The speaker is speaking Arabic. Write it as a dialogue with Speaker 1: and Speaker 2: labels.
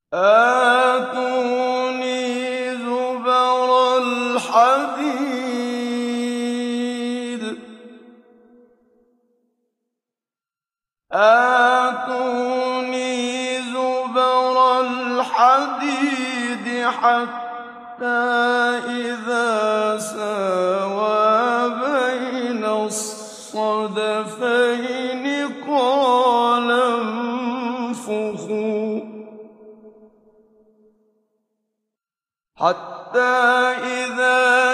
Speaker 1: آتوني زبر الحديد حتى إذا ساوى بين الصدفين قال انفخوا حتى إذا